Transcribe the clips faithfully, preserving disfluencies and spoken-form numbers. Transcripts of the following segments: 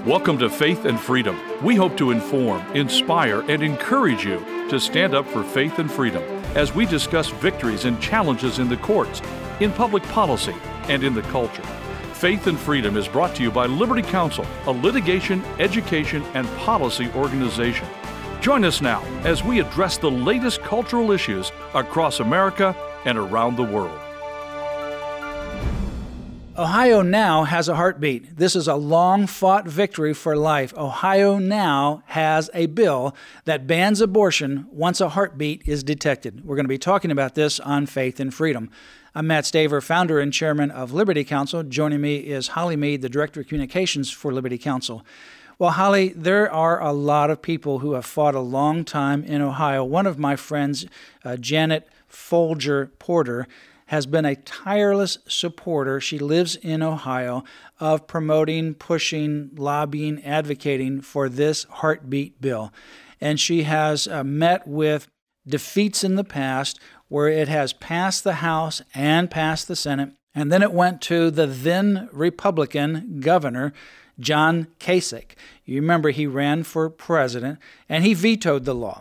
Welcome to Faith and Freedom. We hope to inform, inspire, and encourage you to stand up for faith and freedom as we discuss victories and challenges in the courts, in public policy, and in the culture. Faith and Freedom is brought to you by Liberty Counsel, a litigation, education, and policy organization. Join us now as we address the latest cultural issues across America and around the world. Ohio now has a heartbeat. This is a long-fought victory for life. Ohio now has a bill that bans abortion once a heartbeat is detected. We're going to be talking about this on Faith and Freedom. I'm Matt Staver, founder and chairman of Liberty Counsel. Joining me is Holly Mead, the director of communications for Liberty Counsel. Well, Holly, there are a lot of people who have fought a long time in Ohio. One of my friends, uh, Janet Folger Porter, has been a tireless supporter. She lives in Ohio of promoting, pushing, lobbying, advocating for this heartbeat bill. And she has uh, met with defeats in the past where it has passed the House and passed the Senate. And then it went to the then Republican governor, John Kasich. You remember he ran for president and he vetoed the law.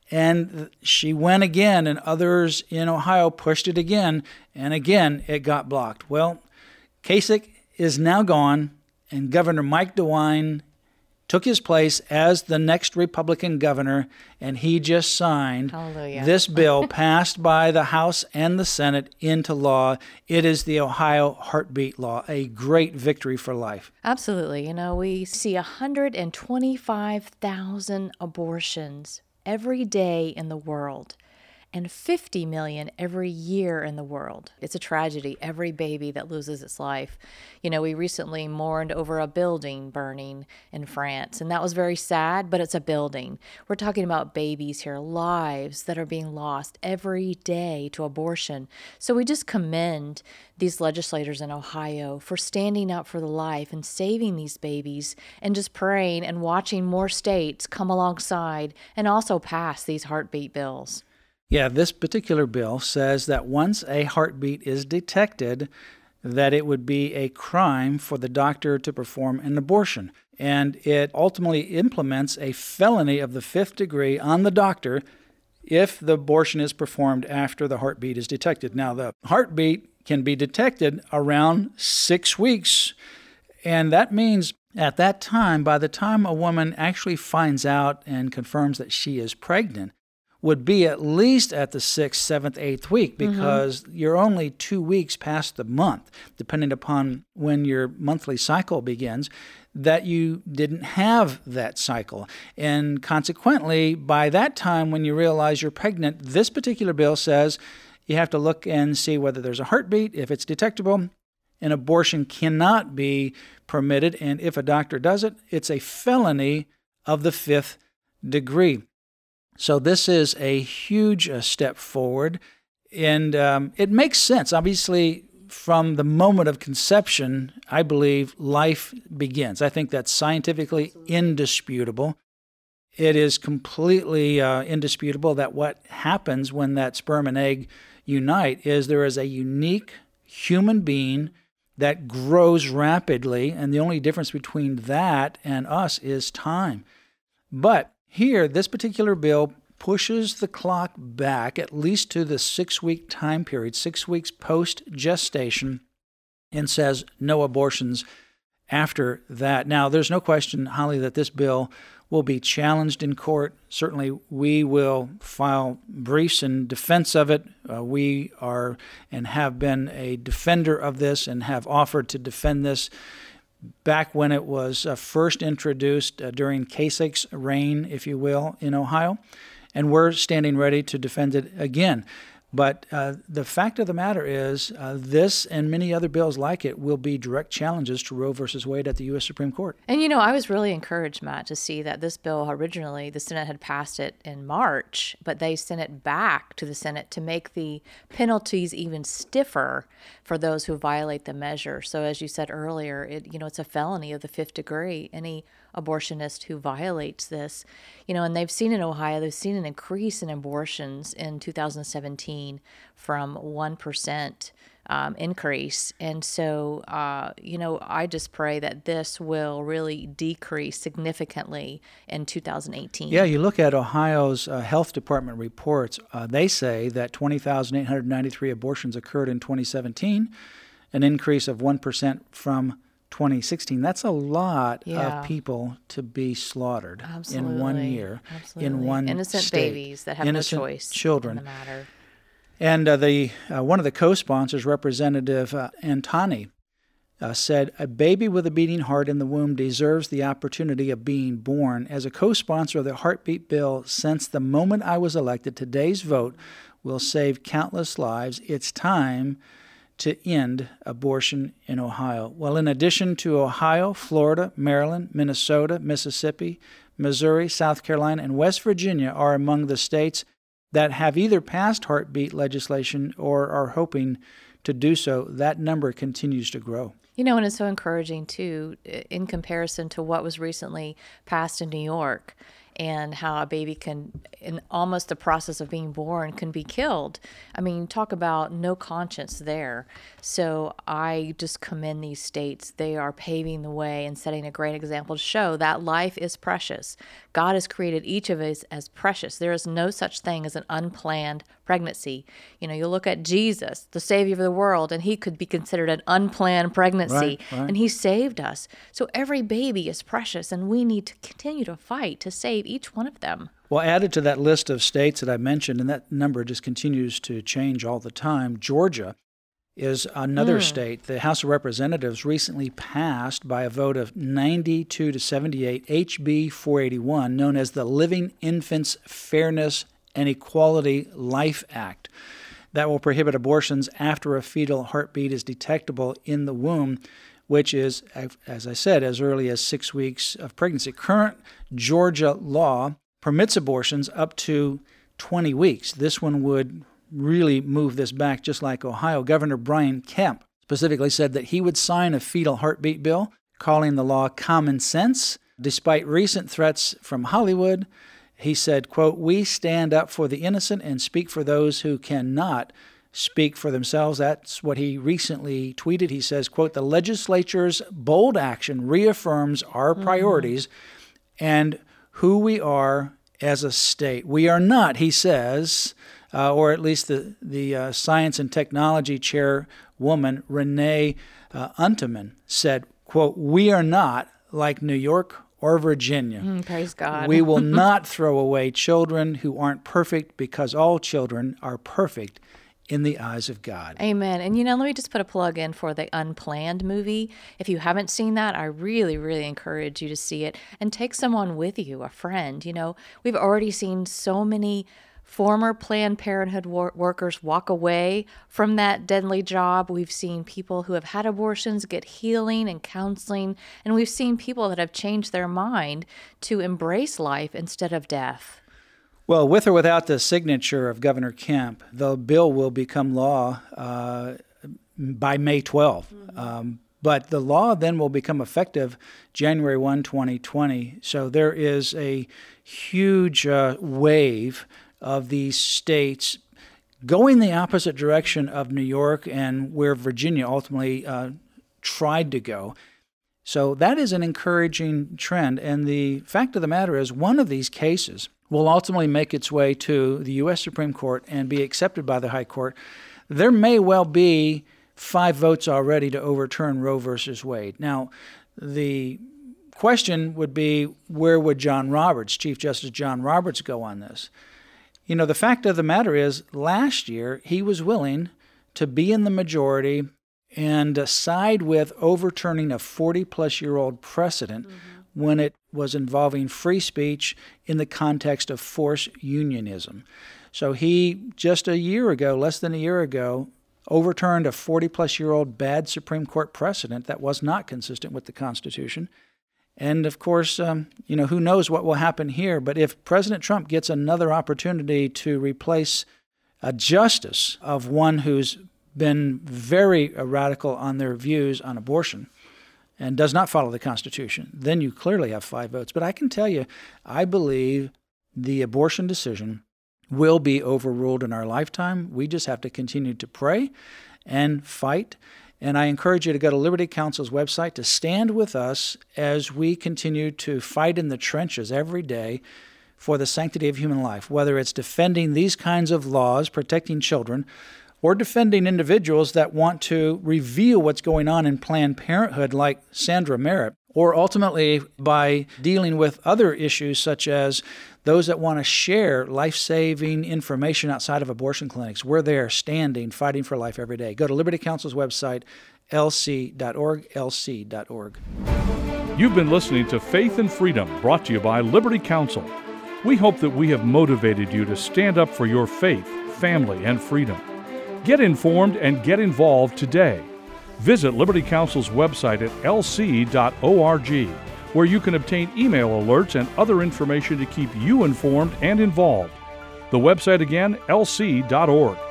And she went again, and others in Ohio pushed it again, and again it got blocked. Well, Kasich is now gone, and Governor Mike DeWine took his place as the next Republican governor, and he just signed Hallelujah. This bill passed by the House and the Senate into law. It is the Ohio Heartbeat Law, a great victory for life. Absolutely. You know, we see one hundred twenty-five thousand abortions every day in the world, and fifty million every year in the world. It's a tragedy, every baby that loses its life. You know, we recently mourned over a building burning in France, and that was very sad, but it's a building. We're talking about babies here, lives that are being lost every day to abortion. So we just commend these legislators in Ohio for standing up for the life and saving these babies, and just praying and watching more states come alongside and also pass these heartbeat bills. Yeah, this particular bill says that once a heartbeat is detected, that it would be a crime for the doctor to perform an abortion. And it ultimately implements a felony of the fifth degree on the doctor if the abortion is performed after the heartbeat is detected. Now, the heartbeat can be detected around six weeks, and that means at that time, by the time a woman actually finds out and confirms that she is pregnant, would be at least at the sixth, seventh, eighth week, because mm-hmm. you're only two weeks past the month, depending upon when your monthly cycle begins, that you didn't have that cycle. And consequently, by that time when you realize you're pregnant, this particular bill says you have to look and see whether there's a heartbeat. If it's detectable, an abortion cannot be permitted. And if a doctor does it, it's a felony of the fifth degree. So this is a huge uh, step forward, and um, it makes sense. Obviously, from the moment of conception, I believe life begins. I think that's scientifically indisputable. It is completely uh, indisputable that what happens when that sperm and egg unite is there is a unique human being that grows rapidly, and the only difference between that and us is time. But here, this particular bill pushes the clock back at least to the six-week time period, six weeks post-gestation, and says no abortions after that. Now, there's no question, Holly, that this bill will be challenged in court. Certainly, we will file briefs in defense of it. Uh, we are and have been a defender of this and have offered to defend this back when it was uh, first introduced uh, during Kasich's reign, if you will, in Ohio. And we're standing ready to defend it again. But uh, the fact of the matter is uh, this and many other bills like it will be direct challenges to Roe versus Wade at the U S Supreme Court. And, you know, I was really encouraged, Matt, to see that this bill originally, the Senate had passed it in March, but they sent it back to the Senate to make the penalties even stiffer for those who violate the measure. So as you said earlier, it, you know, it's a felony of the fifth degree. Any abortionist who violates this, you know, and they've seen in Ohio, they've seen an increase in abortions in two thousand seventeen from one percent um, increase. And so, uh, you know, I just pray that this will really decrease significantly in two thousand eighteen. Yeah, you look at Ohio's uh, health department reports, uh, they say that twenty thousand eight hundred ninety-three abortions occurred in twenty seventeen, an increase of one percent from twenty sixteen. That's a lot Yeah. of people to be slaughtered Absolutely. in one year, Absolutely. in one Innocent state. babies that have Innocent no choice children. in the matter. And uh, the uh, one of the co-sponsors, Representative uh, Antoni, uh, said, "A baby with a beating heart in the womb deserves the opportunity of being born. As a co-sponsor of the Heartbeat Bill, since the moment I was elected, today's vote will save countless lives. It's time to end abortion in Ohio." Well, in addition to Ohio, Florida, Maryland, Minnesota, Mississippi, Missouri, South Carolina, and West Virginia are among the states that have either passed heartbeat legislation or are hoping to do so. That number continues to grow. You know, and it's so encouraging, too, in comparison to what was recently passed in New York, and how a baby can, in almost the process of being born, can be killed. I mean, talk about no conscience there. So I just commend these states. They are paving the way and setting a great example to show that life is precious. God has created each of us as precious. There is no such thing as an unplanned pregnancy. You know, you look at Jesus, the Savior of the world, and he could be considered an unplanned pregnancy, Right, right. and he saved us. So every baby is precious, and we need to continue to fight to save each one of them. Well, added to that list of states that I mentioned, and that number just continues to change all the time, Georgia is another Mm. state. The House of Representatives recently passed by a vote of ninety-two to seventy-eight H B four eighty-one, known as the Living Infants Fairness and Equality Life Act. That will prohibit abortions after a fetal heartbeat is detectable in the womb, which is, as I said, as early as six weeks of pregnancy. Current Georgia law permits abortions up to twenty weeks. This one would really move this back, just like Ohio. Governor Brian Kemp specifically said that he would sign a fetal heartbeat bill, calling the law common sense. Despite recent threats from Hollywood, he said, quote, "We stand up for the innocent and speak for those who cannot speak for themselves." That's what he recently tweeted. He says, quote, "The legislature's bold action reaffirms our priorities and who we are as a state. We are not," he says, uh, or at least the, the uh, Science and Technology Chairwoman, Renee uh, Unterman, said, quote, "We are not like New York or Virginia. Mm, praise God. We will not throw away children who aren't perfect, because all children are perfect in the eyes of God." Amen. And, you know, let me just put a plug in for the Unplanned movie. If you haven't seen that, I really, really encourage you to see it and take someone with you, a friend. You know, we've already seen so many former Planned Parenthood wor- workers walk away from that deadly job. We've seen people who have had abortions get healing and counseling, and we've seen people that have changed their mind to embrace life instead of death. Well, with or without the signature of Governor Kemp, the bill will become law uh, by May twelfth. Mm-hmm. Um, but the law then will become effective January first, twenty twenty. So there is a huge uh, wave of these states going the opposite direction of New York and where Virginia ultimately uh, tried to go. So that is an encouraging trend. And the fact of the matter is, one of these cases will ultimately make its way to the U S Supreme Court and be accepted by the High Court. There may well be five votes already to overturn Roe versus Wade. Now, the question would be, where would John Roberts, Chief Justice John Roberts, go on this? You know, the fact of the matter is, last year he was willing to be in the majority and uh, side with overturning a forty-plus-year-old precedent mm-hmm. when it was involving free speech in the context of forced unionism. So he, just a year ago, less than a year ago, overturned a forty-plus-year-old bad Supreme Court precedent that was not consistent with the Constitution. And, of course, um, you know, who knows what will happen here. But if President Trump gets another opportunity to replace a justice of one who's been very radical on their views on abortion and does not follow the Constitution, then you clearly have five votes. But I can tell you, I believe the abortion decision will be overruled in our lifetime. We just have to continue to pray and fight. And I encourage you to go to Liberty Counsel's website to stand with us as we continue to fight in the trenches every day for the sanctity of human life, whether it's defending these kinds of laws, protecting children, or defending individuals that want to reveal what's going on in Planned Parenthood like Sandra Merritt, or ultimately by dealing with other issues such as those that want to share life-saving information outside of abortion clinics. We're there standing, fighting for life every day. Go to Liberty Counsel's website, L C dot org, L C dot org. You've been listening to Faith and Freedom, brought to you by Liberty Counsel. We hope that we have motivated you to stand up for your faith, family, and freedom. Get informed and get involved today. Visit Liberty Counsel's website at L C dot org, where you can obtain email alerts and other information to keep you informed and involved. The website again, L C dot org.